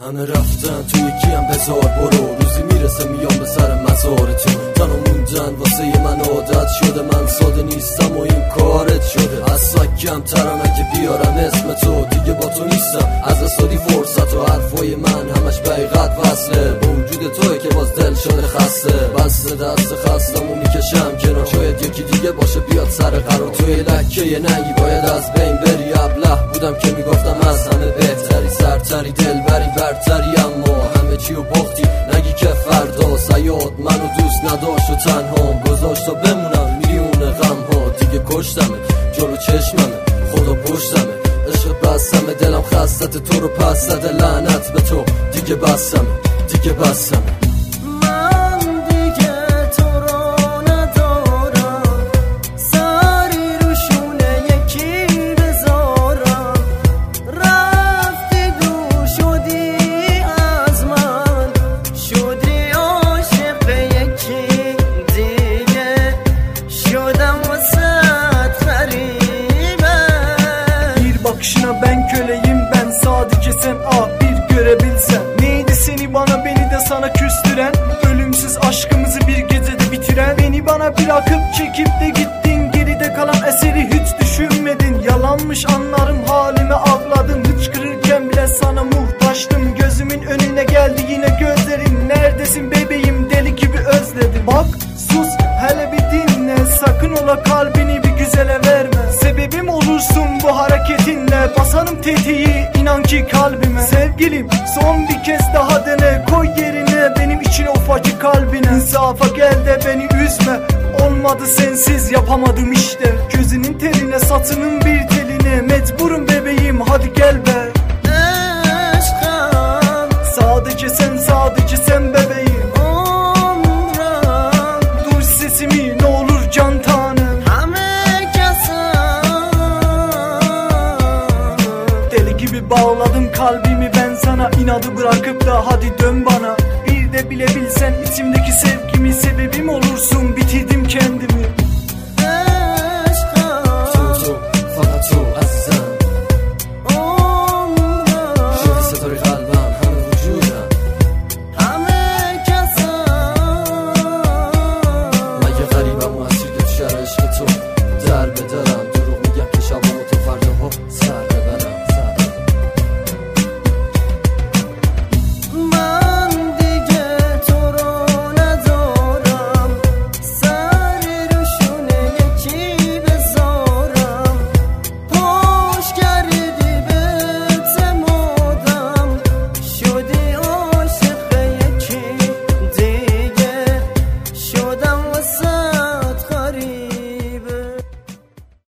همه رفتن تو یکیم بذار برو، روزی میرسه میام به سر مزارتون. تنها موندن واسه من عادت شده، من ساده نیستم و این کارت شده. از سکم ترم اگه بیارم اسم تو، دیگه با تو نیستم از استادی فرصت و حرفای من همش بقیقت وصله. با وجود توی که باز دل شده خسته، بسته دست خستم و میکشم کنار. شاید یکی دیگه باشه بیاد سر قرار. توی لکه یه ننگی باید از بین بری. ابله بودم که میگفتم از همه بهتری، سرتری، دلبری، برتری، اما همه چی و باختی. نگی که فردا سیاد منو دوست نداشت و تنهام گذاشت تا بمونم میلیون غم ها. دیگه کشتمه جلو چشممه، خدا پشتمه، عشق بستمه، دلم خستت تو رو پس زده، لعنت به تو دیگه بستمه، دیگه بستمه. Ben köleyim, ben sadece sen bir görebilsen. Neydi seni bana, beni de sana küstüren, ölümsüz aşkımızı bir gecede bitiren. Beni bana bırakıp çekip de gittin, geride kalan eseri hiç düşünmedin. Yalanmış anlarım, halime ağladın, hıçkırırken bile sana muhtaçtım. Gözümün önüne geldi yine gözlerin, neredesin bebeğim, deli gibi özledim. Bak sus hele bir dinle, sakın ola kalbini bir güzele verme. Sebebim olursun bu hareketinle, basarım tetiği inan ki kalbime. Sevgilim son bir kez daha dene, koy yerine benim için ufacık kalbine. İnsafa gel de beni üzme, olmadı sensiz yapamadım işte. Gözünün terine satının bir teline, mecburum bebeğim hadi gel be. Sadece sen, sadece sen bebeğim. Duy sesimi ne olur can tanem. Deli gibi bağladım kalbimi ben sana, inadı bırakıp da hadi dön bana. Bir de bilebilsen içimdeki sevgimi, sebebim olursun, bitirdim kendimi. غریبم و اسیر که تو شهر عشق تو در به در